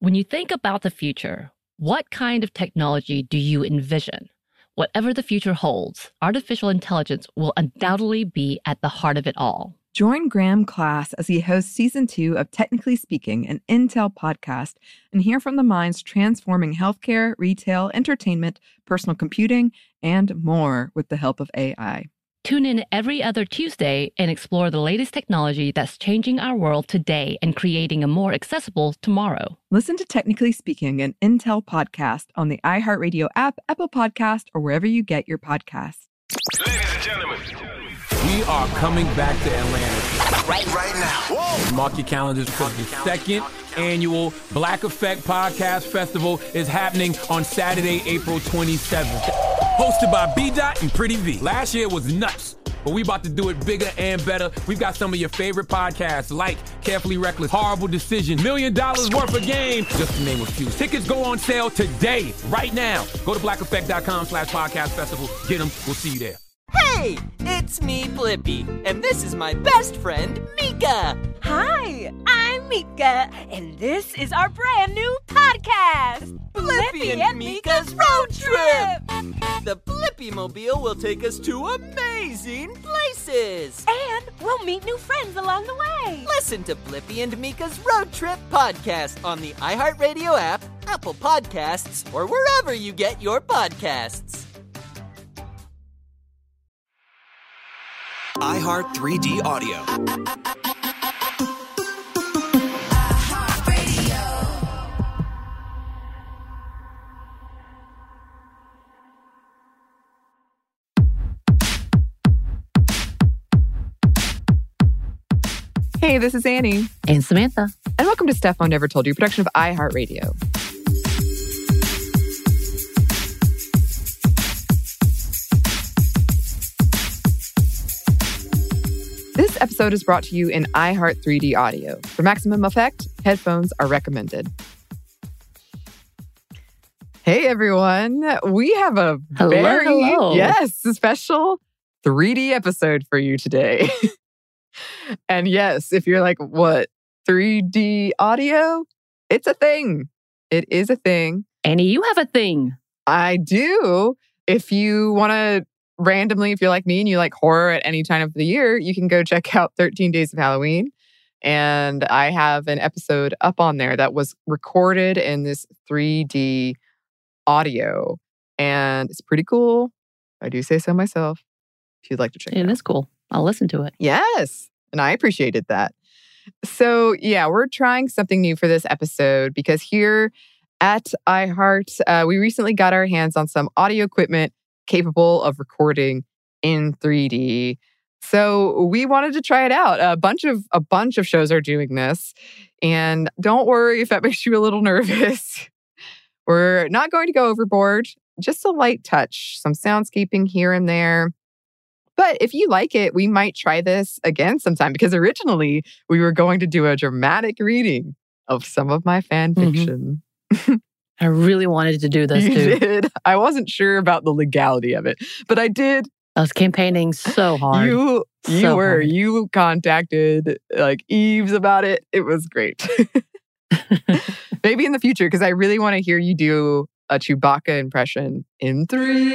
When you think about the future, what kind of technology do you envision? Whatever the future holds, artificial intelligence will undoubtedly be at the heart of it all. Join Graham Class as he hosts Season 2 of Technically Speaking, an Intel podcast, and hear from the minds transforming healthcare, retail, entertainment, personal computing, and more with the help of AI. Tune in every other Tuesday and explore the latest technology that's changing our world today and creating a more accessible tomorrow. Listen to Technically Speaking, an Intel podcast on the iHeartRadio app, Apple Podcast, or wherever you get your podcasts. Ladies and gentlemen, we are coming back to Atlanta. right now. Whoa. Mark your calendars because the second annual Black Effect Podcast Festival is happening on Saturday, April 27th. Hosted by B-Dot and Pretty V. Last year was nuts, but we about to do it bigger and better. We've got some of your favorite podcasts like Carefully Reckless, Horrible Decision, $1 million worth of game, just to name a few. Tickets go on sale today, right now. Go to blackeffect.com/podcast festival. Get them. We'll see you there. Hey, it's me, Blippi, and this is my best friend, Mika. Hi, I'm Mika, and this is our brand new podcast, Blippi and Mika's Road Trip. The Blippi-mobile will take us to amazing places. And we'll meet new friends along the way. Listen to Blippi and Mika's Road Trip podcast on the iHeartRadio app, Apple Podcasts, or wherever you get your podcasts. iHeart 3D Audio. Hey, this is Annie. And Samantha. And welcome to Stuff Mom Never Told You, production of iHeartRadio. This episode is brought to you in iHeart 3D Audio. For maximum effect, headphones are recommended. Hey, everyone. We have a special 3D episode for you today. And yes, if you're like, what, 3D audio? It's a thing. It is a thing. Annie, you have a thing. I do. If you want to randomly, if you're like me and you like horror at any time of the year, you can go check out 13 Days of Halloween. And I have an episode up on there that was recorded in this 3D audio. And it's pretty cool. I do say so myself. If you'd like to check it out. It is cool. I'll listen to it. Yes. And I appreciated that. So yeah, we're trying something new for this episode because here at iHeart, we recently got our hands on some audio equipment capable of recording in 3D. So we wanted to try it out. A bunch of shows are doing this. And don't worry if that makes you a little nervous. We're not going to go overboard, just a light touch, some soundscaping here and there. But if you like it, we might try this again sometime because originally we were going to do a dramatic reading of some of my fan fiction. I really wanted to do this You too. did. I wasn't sure about the legality of it, but I did. I was campaigning so hard. You contacted like Eves about it. It was great. Maybe in the future, because I really want to hear you do a Chewbacca impression in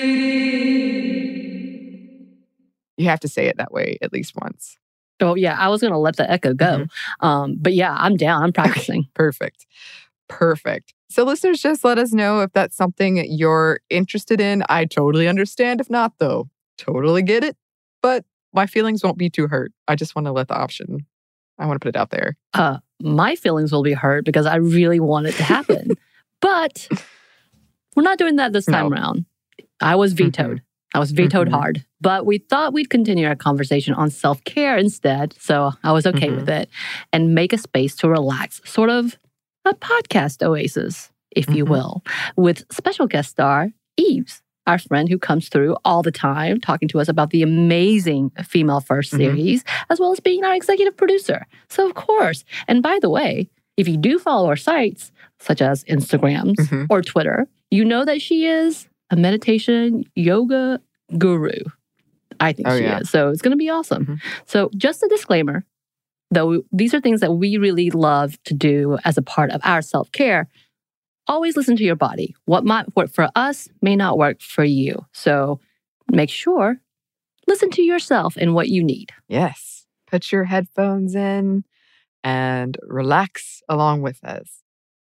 3D. You have to say it that way at least once. Oh, yeah. I was going to let the echo go. But yeah, I'm down. I'm practicing. Perfect. So listeners, just let us know if that's something you're interested in. I totally understand. If not, though, totally get it. But my feelings won't be too hurt. I just want to let the option. I want to put it out there. My feelings will be hurt because I really want it to happen. But we're not doing that this time around. I was vetoed. I was vetoed hard. But we thought we'd continue our conversation on self-care instead. So I was okay with it. And make a space to relax. Sort of a podcast oasis, if you will. With special guest star, Eves, our friend who comes through all the time, talking to us about the amazing Female First series, as well as being our executive producer. So of course, and by the way, if you do follow our sites, such as Instagrams or Twitter, you know that she is a meditation yoga guru. I think she is. So it's going to be awesome. So just a disclaimer, Though these are things that we really love to do as a part of our self-care, always listen to your body. What might work for us may not work for you. So make sure, listen to yourself and what you need. Yes. Put your headphones in and relax along with us.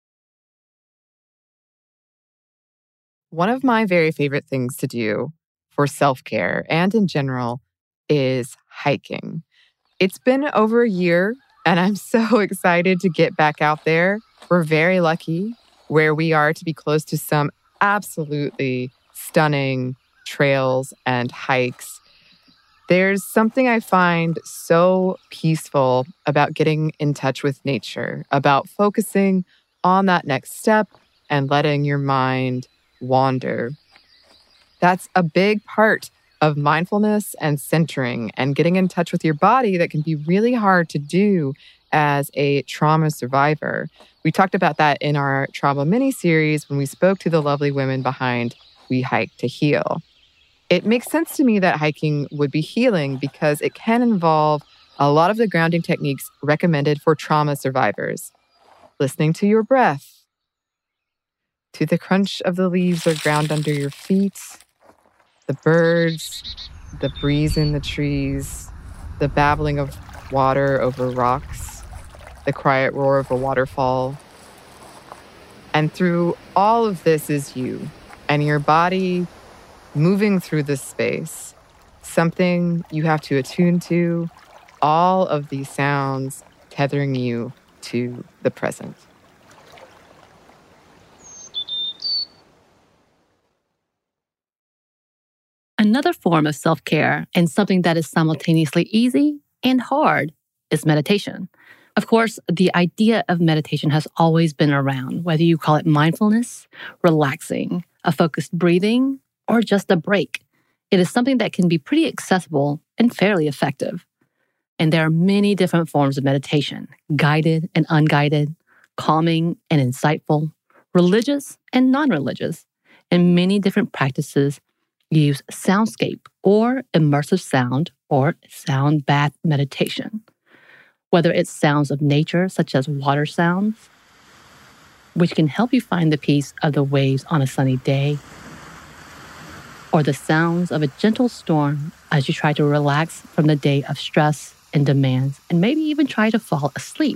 One of my very favorite things to do for self-care and in general is hiking. It's been over a year and I'm so excited to get back out there. We're very lucky where we are to be close to some absolutely stunning trails and hikes. There's something I find so peaceful about getting in touch with nature, about focusing on that next step and letting your mind wander. That's a big part of mindfulness and centering and getting in touch with your body that can be really hard to do as a trauma survivor. We talked about that in our trauma mini-series when we spoke to the lovely women behind We Hike to Heal. It makes sense to me that hiking would be healing because it can involve a lot of the grounding techniques recommended for trauma survivors. Listening to your breath, to the crunch of the leaves or ground under your feet, the birds, the breeze in the trees, the babbling of water over rocks, the quiet roar of a waterfall. And through all of this is you and your body moving through this space, something you have to attune to, all of these sounds tethering you to the present. Another form of self-care and something that is simultaneously easy and hard is meditation. Of course, the idea of meditation has always been around, whether you call it mindfulness, relaxing, a focused breathing, or just a break. It is something that can be pretty accessible and fairly effective. And there are many different forms of meditation, guided and unguided, calming and insightful, religious and non-religious, and many different practices use soundscape or immersive sound or sound bath meditation. Whether it's sounds of nature, such as water sounds, which can help you find the peace of the waves on a sunny day, or the sounds of a gentle storm as you try to relax from the day of stress and demands, and maybe even try to fall asleep.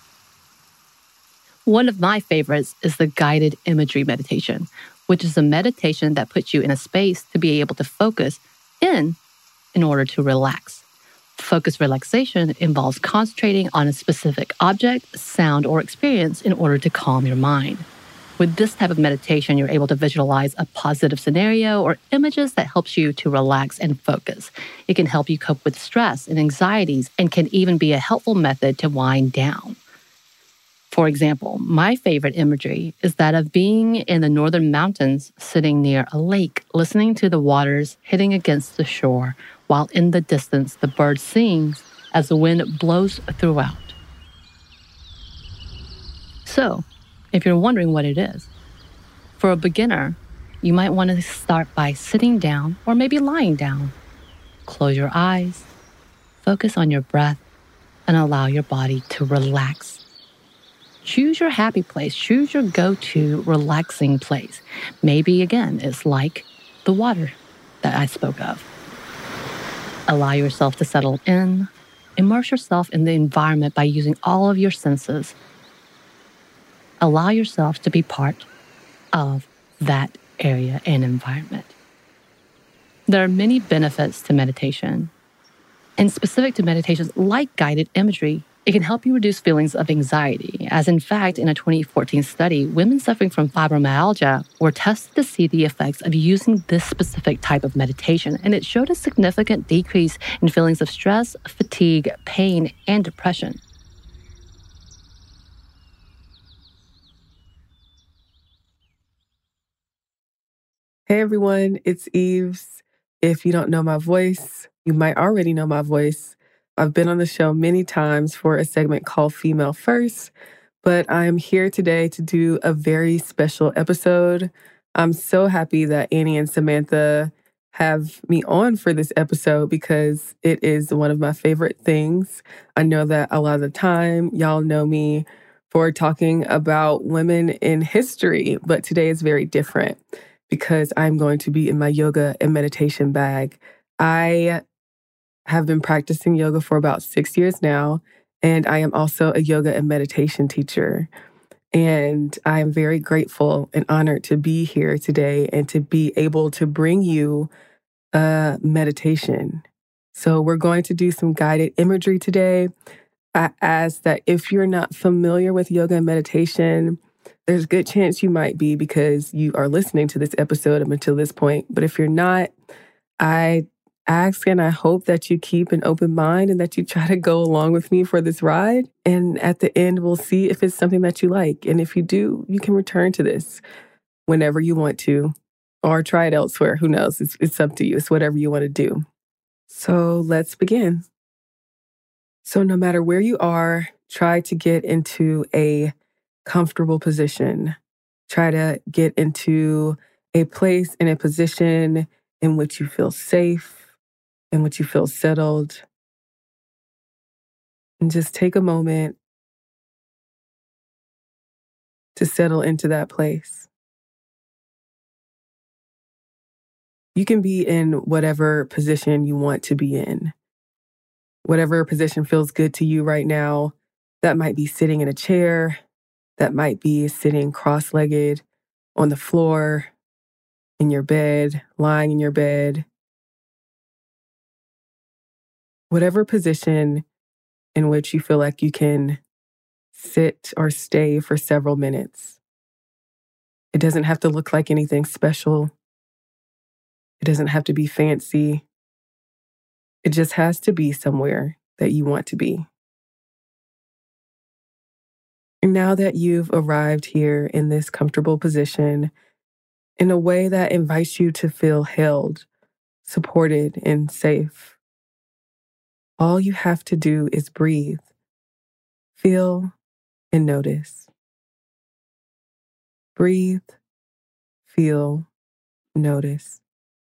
One of my favorites is the guided imagery meditation, which is a meditation that puts you in a space to be able to focus in order to relax. Focused relaxation involves concentrating on a specific object, sound, or experience in order to calm your mind. With this type of meditation, you're able to visualize a positive scenario or images that helps you to relax and focus. It can help you cope with stress and anxieties and can even be a helpful method to wind down. For example, my favorite imagery is that of being in the northern mountains, sitting near a lake, listening to the waters hitting against the shore, while in the distance the bird sings as the wind blows throughout. So, if you're wondering what it is, for a beginner, you might want to start by sitting down or maybe lying down. Close your eyes, focus on your breath, and allow your body to relax. Choose your happy place. Choose your go-to relaxing place. Maybe, again, it's like the water that I spoke of. Allow yourself to settle in. Immerse yourself in the environment by using all of your senses. Allow yourself to be part of that area and environment. There are many benefits to meditation. And specific to meditations like guided imagery, it can help you reduce feelings of anxiety, as in fact, in a 2014 study, women suffering from fibromyalgia were tested to see the effects of using this specific type of meditation, and it showed a significant decrease in feelings of stress, fatigue, pain, and depression. Hey everyone, it's Eves. If you don't know my voice, you might already know my voice. I've been on the show many times for a segment called Female First, but I'm here today to do a very special episode. I'm so happy that Annie and Samantha have me on for this episode because it is one of my favorite things. I know that a lot of the time y'all know me for talking about women in history, but today is very different because I'm going to be in my yoga and meditation bag. I have been practicing yoga for about 6 years now, and I am also a yoga and meditation teacher. And I am very grateful and honored to be here today and to be able to bring you a meditation. So we're going to do some guided imagery today. I ask that if you're not familiar with yoga and meditation, there's a good chance you might be because you are listening to this episode up until this point. But if you're not, I ask and I hope that you keep an open mind and that you try to go along with me for this ride. And at the end, we'll see if it's something that you like. And if you do, you can return to this whenever you want to or try it elsewhere. Who knows? It's up to you. It's whatever you want to do. So let's begin. So no matter where you are, try to get into a comfortable position. Try to get into a place and a position in which you feel safe, in which you feel settled. And just take a moment to settle into that place. You can be in whatever position you want to be in. Whatever position feels good to you right now. That might be sitting in a chair. That might be sitting cross-legged on the floor, in your bed, lying in your bed. Whatever position in which you feel like you can sit or stay for several minutes. It doesn't have to look like anything special. It doesn't have to be fancy. It just has to be somewhere that you want to be. And now that you've arrived here in this comfortable position, in a way that invites you to feel held, supported, and safe, all you have to do is breathe, feel, and notice. Breathe, feel, notice.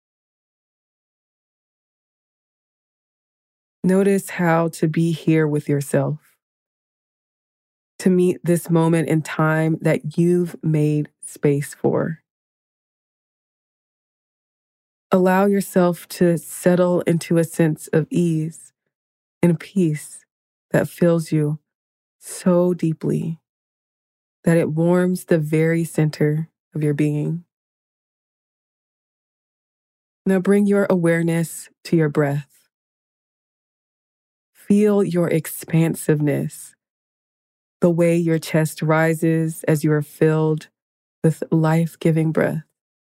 Notice how to be here with yourself, to meet this moment in time that you've made space for. Allow yourself to settle into a sense of ease and peace that fills you so deeply that it warms the very center of your being. Now bring your awareness to your breath. Feel your expansiveness, the way your chest rises as you are filled with life-giving breath,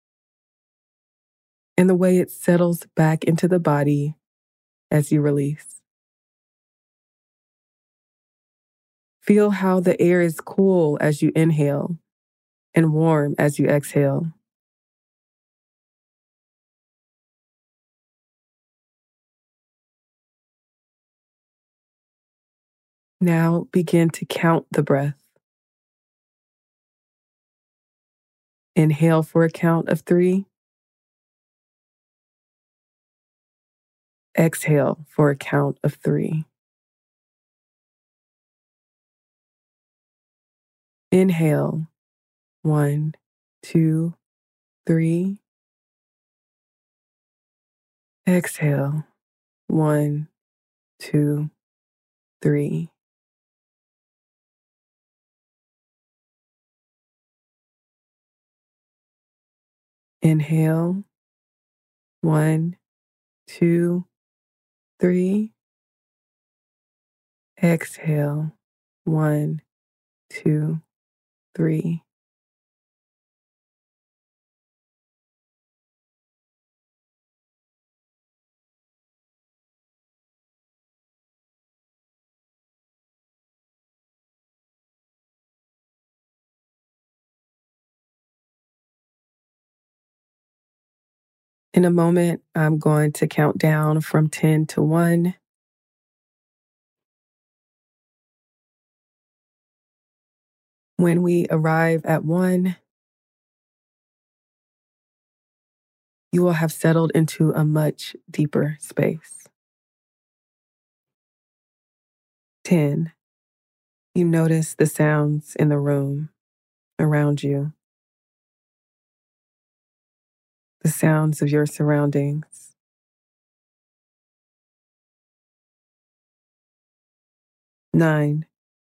and the way it settles back into the body as you release. Feel how the air is cool as you inhale and warm as you exhale. Now begin to count the breath. Inhale for a count of 3. Exhale for a count of 3. Inhale, 1, 2, 3. Exhale, 1, 2, 3. Inhale, 1, 2, 3. Exhale, 1, 2, 3. In a moment, I'm going to count down from 10 to 1. When we arrive at 1, you will have settled into a much deeper space. 10. You notice the sounds in the room around you, the sounds of your surroundings. 9.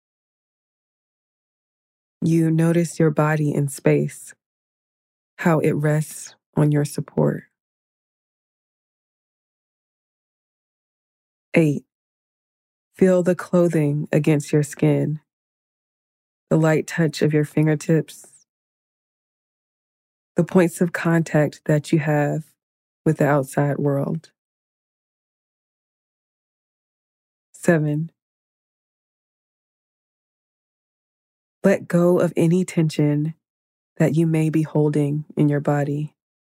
You notice your body in space, how it rests on your support. 8. Feel the clothing against your skin, the light touch of your fingertips, the points of contact that you have with the outside world. 7. Let go of any tension that you may be holding in your body.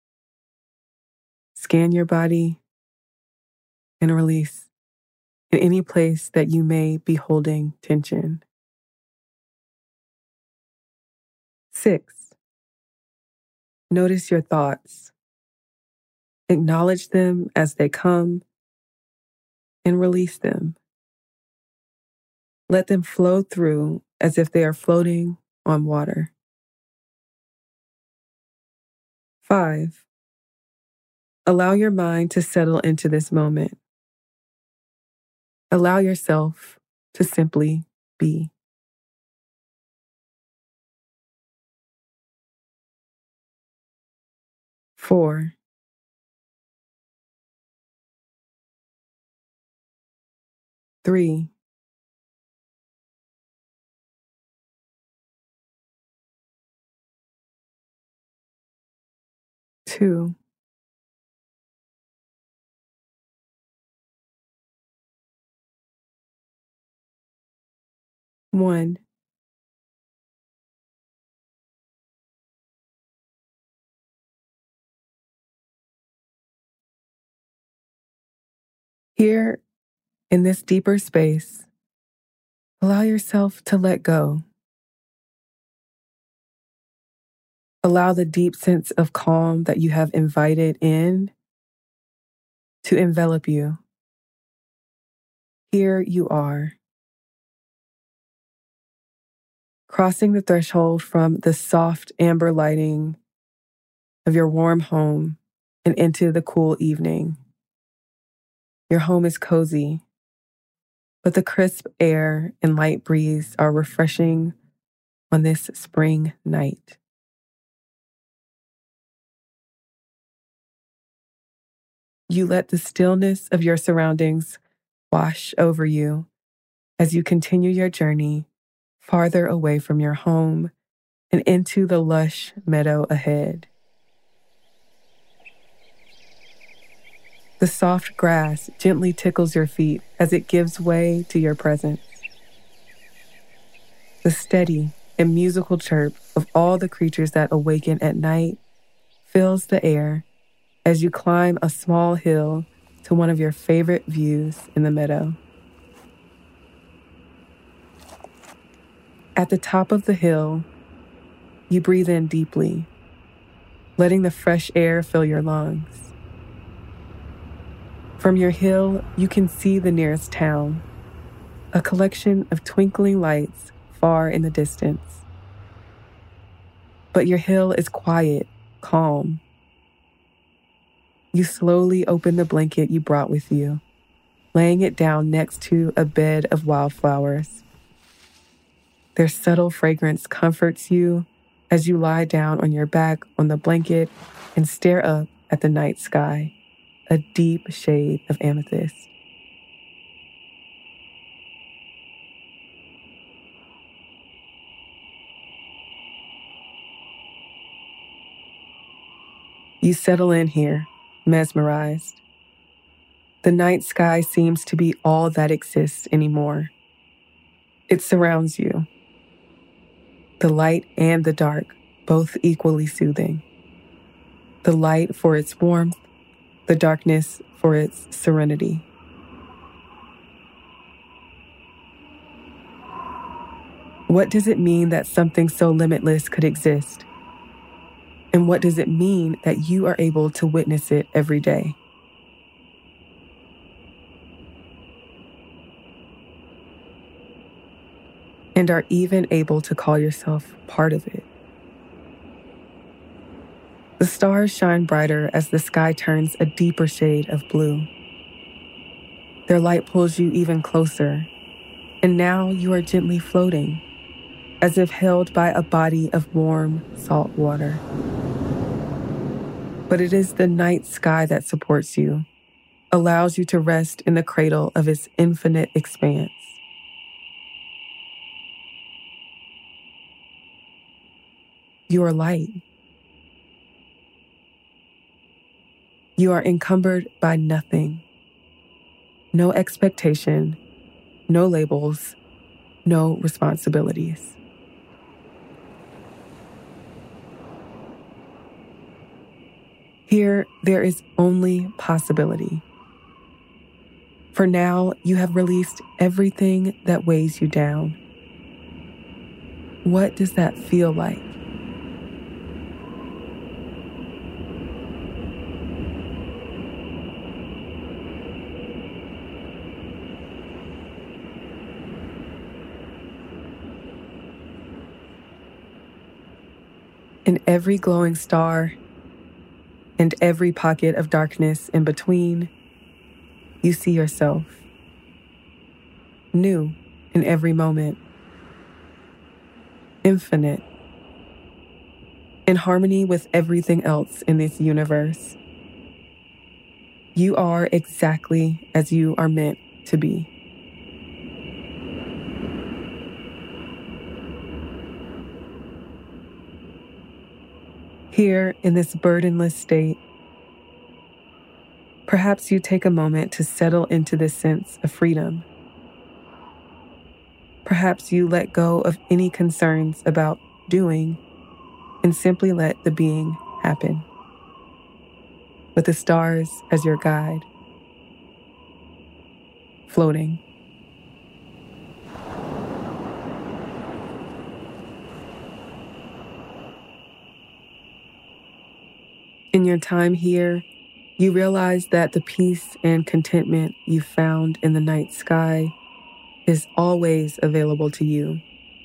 Scan your body and release in any place that you may be holding tension. 6. Notice your thoughts. Acknowledge them as they come and release them. Let them flow through as if they are floating on water. 5. Allow your mind to settle into this moment. Allow yourself to simply be. Four. 3. 2. 1. Here, in this deeper space, allow yourself to let go. Allow the deep sense of calm that you have invited in to envelop you. Here you are, crossing the threshold from the soft amber lighting of your warm home and into the cool evening. Your home is cozy, but the crisp air and light breeze are refreshing on this spring night. You let the stillness of your surroundings wash over you as you continue your journey farther away from your home and into the lush meadow ahead. The soft grass gently tickles your feet as it gives way to your presence. The steady and musical chirp of all the creatures that awaken at night fills the air as you climb a small hill to one of your favorite views in the meadow. At the top of the hill, you breathe in deeply, letting the fresh air fill your lungs. From your hill, you can see the nearest town, a collection of twinkling lights far in the distance. But your hill is quiet, calm. You slowly open the blanket you brought with you, laying it down next to a bed of wildflowers. Their subtle fragrance comforts you as you lie down on your back on the blanket and stare up at the night sky, a deep shade of amethyst. You settle in here, mesmerized. The night sky seems to be all that exists anymore. It surrounds you. The light and the dark, both equally soothing. The light for its warmth, the darkness for its serenity. What does it mean that something so limitless could exist? And what does it mean that you are able to witness it every day? And are even able to call yourself part of it. The stars shine brighter as the sky turns a deeper shade of blue. Their light pulls you even closer, and now you are gently floating, as if held by a body of warm, salt water. But it is the night sky that supports you, allows you to rest in the cradle of its infinite expanse. You are light. You are encumbered by nothing. No expectation, no labels, no responsibilities. Here, there is only possibility. For now, you have released everything that weighs you down. What does that feel like? In every glowing star and every pocket of darkness in between, you see yourself, new in every moment, infinite, in harmony with everything else in this universe. You are exactly as you are meant to be. Here in this burdenless state, perhaps you take a moment to settle into this sense of freedom. Perhaps you let go of any concerns about doing and simply let the being happen, with the stars as your guide, floating. In your time here, you realize that the peace and contentment you found in the night sky is always available to you.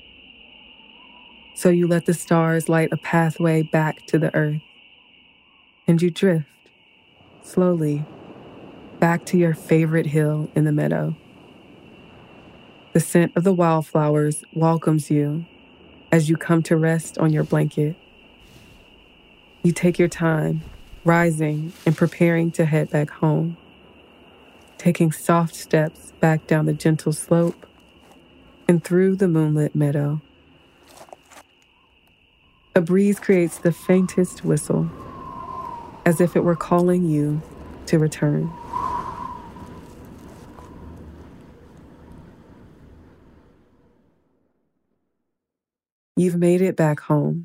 So you let the stars light a pathway back to the earth, and you drift, slowly, back to your favorite hill in the meadow. The scent of the wildflowers welcomes you as you come to rest on your blanket. You take your time, rising and preparing to head back home, taking soft steps back down the gentle slope and through the moonlit meadow. A breeze creates the faintest whistle, as if it were calling you to return. You've made it back home.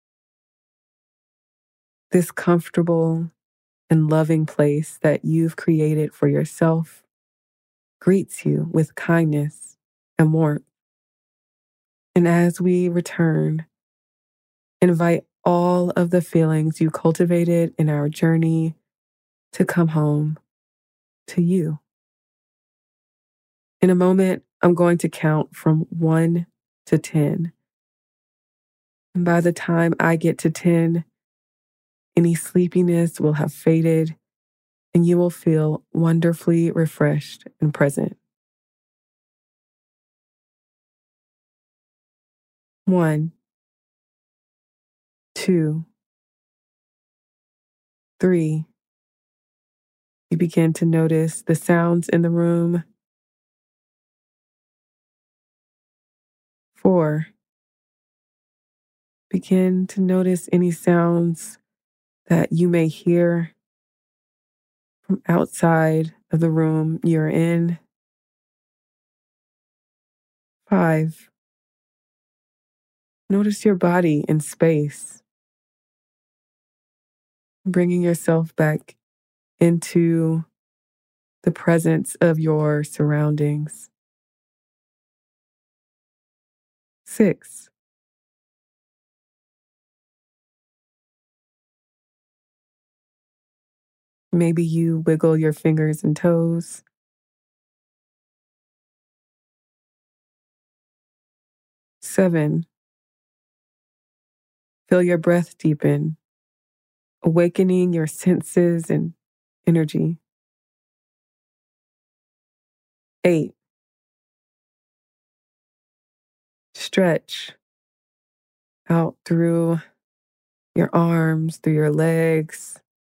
This comfortable and loving place that you've created for yourself greets you with kindness and warmth. And as we return, invite all of the feelings you cultivated in our journey to come home to you. In a moment, I'm going to count from 1 to 10. And by the time I get to 10, any sleepiness will have faded and you will feel wonderfully refreshed and present. 1, 2, 3. You begin to notice the sounds in the room. 4. Begin to notice any sounds that you may hear from outside of the room you're in. 5. Notice your body in space, bringing yourself back into the presence of your surroundings. 6. Maybe you wiggle your fingers and toes. Seven, feel your breath deepen, awakening your senses and energy. 8, stretch out through your arms, through your legs.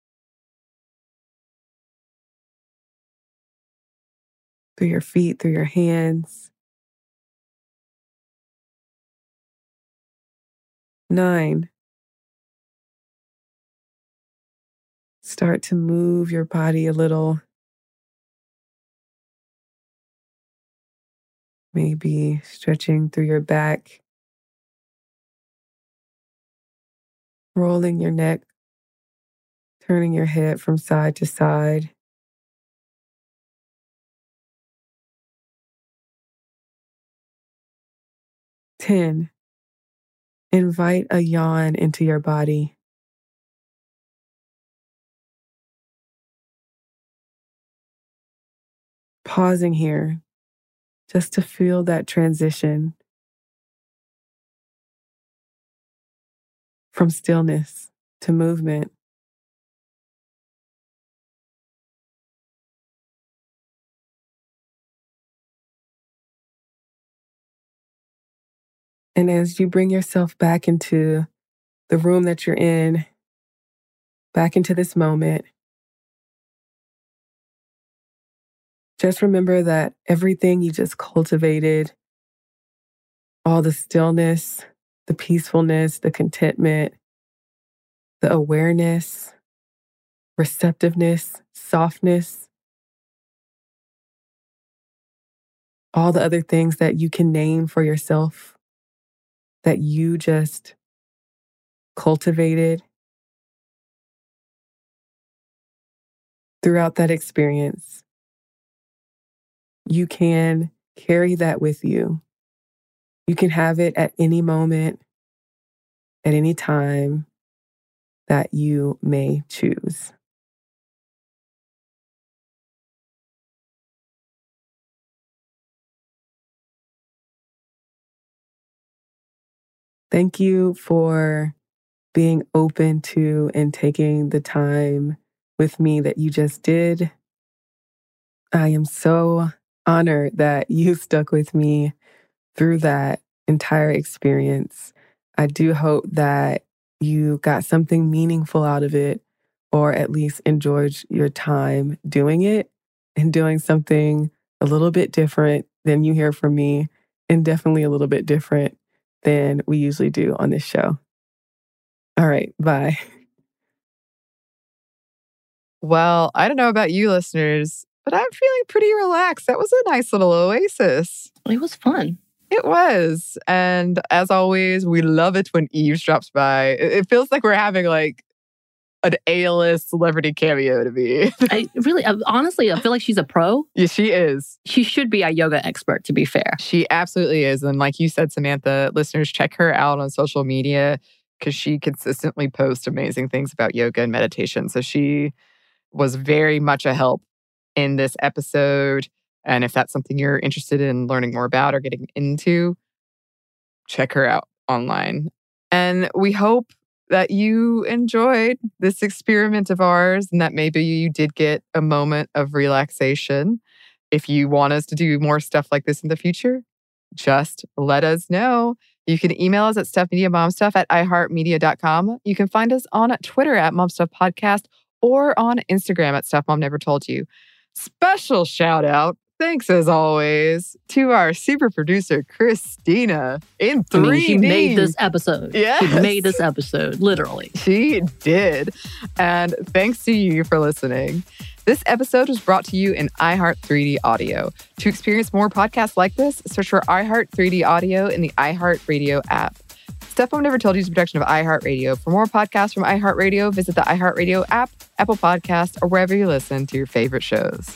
Through your feet, through your hands. 9, start to move your body a little. Maybe stretching through your back, rolling your neck, turning your head from side to side. 10, invite a yawn into your body. Pausing here just to feel that transition from stillness to movement. And as you bring yourself back into the room that you're in, back into this moment, just remember that everything you just cultivated, all the stillness, the peacefulness, the contentment, the awareness, receptiveness, softness, all the other things that you can name for yourself that you just cultivated throughout that experience. You can carry that with you. You can have it at any moment, at any time that you may choose. Thank you for being open to and taking the time with me that you just did. I am so honored that you stuck with me through that entire experience. I do hope that you got something meaningful out of it, or at least enjoyed your time doing it and doing something a little bit different than you hear from me, and definitely a little bit different than we usually do on this show. All right, bye. Well, I don't know about you listeners, but I'm feeling pretty relaxed. That was a nice little oasis. It was fun. It was. And as always, we love it when Eve drops by. It feels like we're having like an A-list celebrity cameo to me. Honestly, I feel like she's a pro. Yeah, she is. She should be a yoga expert, to be fair. She absolutely is. And like you said, Samantha, listeners, check her out on social media because she consistently posts amazing things about yoga and meditation. So she was very much a help in this episode. And if that's something you're interested in learning more about or getting into, check her out online. And we hope that you enjoyed this experiment of ours and that maybe you did get a moment of relaxation. If you want us to do more stuff like this in the future, just let us know. You can email us at stuffmediamomstuff@iheartmedia.com. You can find us on Twitter at momstuffpodcast or on Instagram at stuffmomnevertoldyou. Special shout out, thanks as always, to our super producer, Christina, in 3D. She made this episode. Yes. She made this episode, literally. She did. And thanks to you for listening. This episode was brought to you in iHeart 3D Audio. To experience more podcasts like this, search for iHeart 3D Audio in the iHeartRadio app. Stuff Mom Never Told You is a production of iHeartRadio. For more podcasts from iHeartRadio, visit the iHeartRadio app, Apple Podcasts, or wherever you listen to your favorite shows.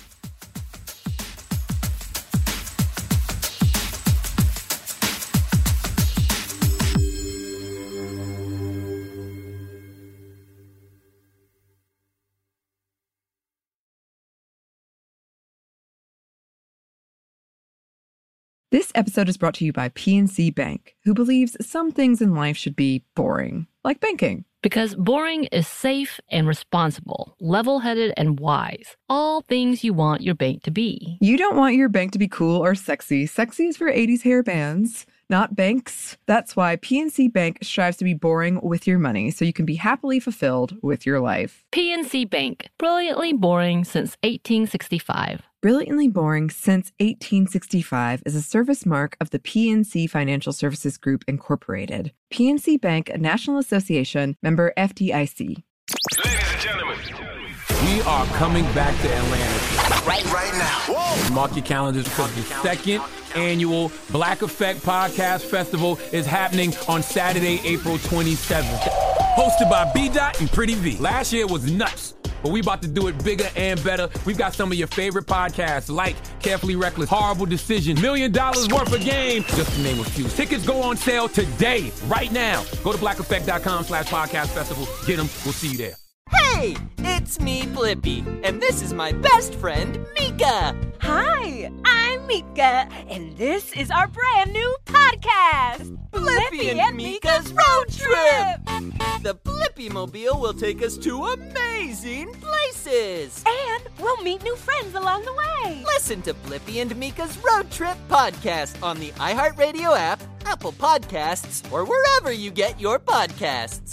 This episode is brought to you by PNC Bank, who believes some things in life should be boring, like banking. Because boring is safe and responsible, level-headed and wise. All things you want your bank to be. You don't want your bank to be cool or sexy. Sexy is for 80s hair bands, not banks. That's why PNC Bank strives to be boring with your money so you can be happily fulfilled with your life. PNC Bank, brilliantly boring since 1865. Brilliantly Boring Since 1865 is a service mark of the PNC Financial Services Group, Incorporated. PNC Bank, a National Association, member FDIC. Ladies and gentlemen, We are coming back to Atlanta. right now. Whoa. Mark your calendars because the second annual Black Effect Podcast Festival is happening on Saturday, April 27th. Hosted by B-Dot and Pretty V. Last year was nuts, but we about to do it bigger and better. We've got some of your favorite podcasts like Carefully Reckless, Horrible Decision, $1 Million Worth of Game, just to name a few. Tickets go on sale today, right now. Go to blackeffect.com/podcast festival. Get them. We'll see you there. Hey, it's me, Blippi, and this is my best friend, Mika. Hi, I'm Mika, and this is our brand new podcast, Blippi and Mika's Road Trip. The Blippi Mobile will take us to amazing places. And we'll meet new friends along the way. Listen to Blippi and Mika's Road Trip podcast on the iHeartRadio app, Apple Podcasts, or wherever you get your podcasts.